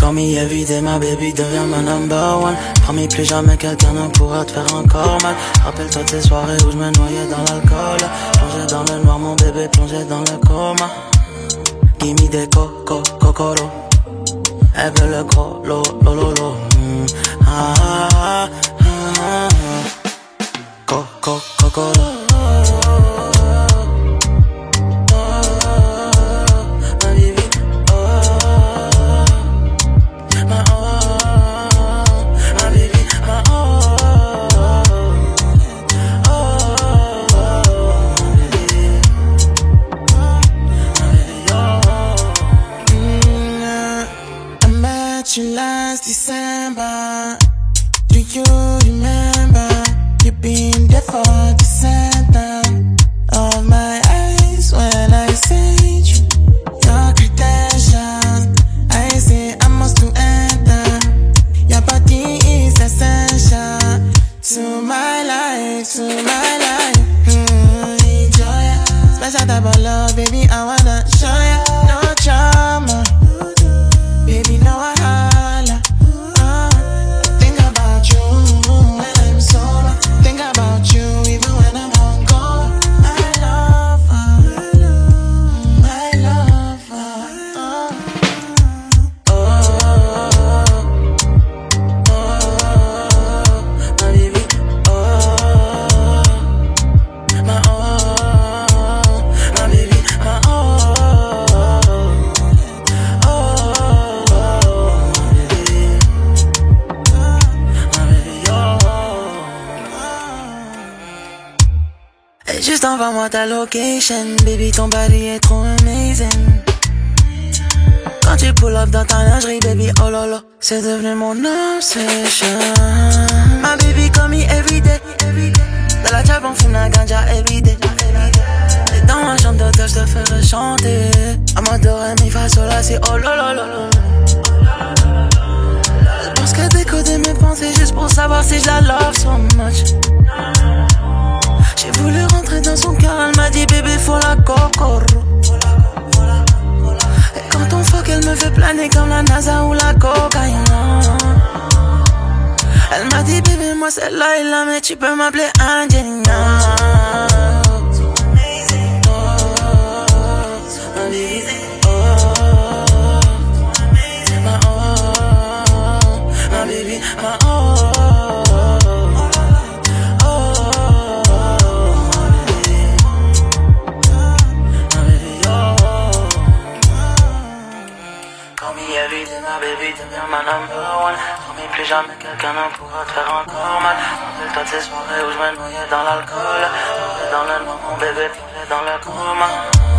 Call me everyday, ma baby devient ma number one. Promis plus jamais quelqu'un ne pourra te faire encore mal. Rappelle-toi tes soirées où je me noyais dans l'alcool. Plongé dans le noir, mon bébé plongé dans le coma. Gimme des cocolo. Elle veut le gros lo. Cocolo. You last December. Do you remember? You been there for the center of my eyes when I said you. Your credentials, I say I must to enter. Your body is essential to my life, enjoy it. Special type of love, baby, I wanna show ya. No drama, baby, no I holla. Think about you when I'm sober. Think about you even when I'm on go. I love her. My baby, my baby, Et juste envoie-moi ta location, baby, ton body est trop amazing. Quand tu pull up dans ta lingerie, baby, oh lolo, c'est devenu mon obsession. My baby call me everyday. Dans la job on fume la ganja everyday. Et dans ma chambre d'hôtel, je te ferai chanter. À mode do ré mi fa sol la si, oh lolo. Je pense que décoder mes pensées juste pour savoir si je la love so much. J'ai voulu rentrer dans son cœur, elle m'a dit bébé faut la cocoro. Et quand on fuck elle me fait planer comme la NASA ou la cocaïne. Elle m'a dit bébé moi celle-là est là mais tu peux m'appeler Angelina. Ma baby devient ma number one. Promis plus jamais quelqu'un ne pourra te faire encore mal. Rappelle-toi de ces soirées où je me noyais dans l'alcool. Plongé dans le noir, mon bébé plongé dans le coma.